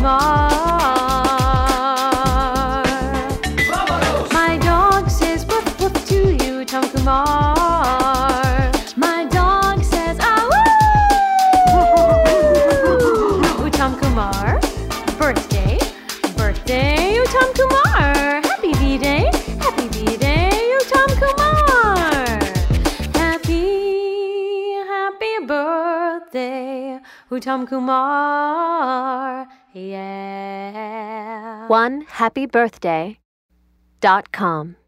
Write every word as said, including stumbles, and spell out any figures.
Kumar. My dog says woof woof to you, Uttam Kumar. My dog says ah woo. Uttam Kumar. Birthday, birthday, Uttam Kumar. Happy B-Day, happy B-Day, Uttam Kumar. Happy, happy birthday, Uttam Kumar. Yeah. one happy birthday dot com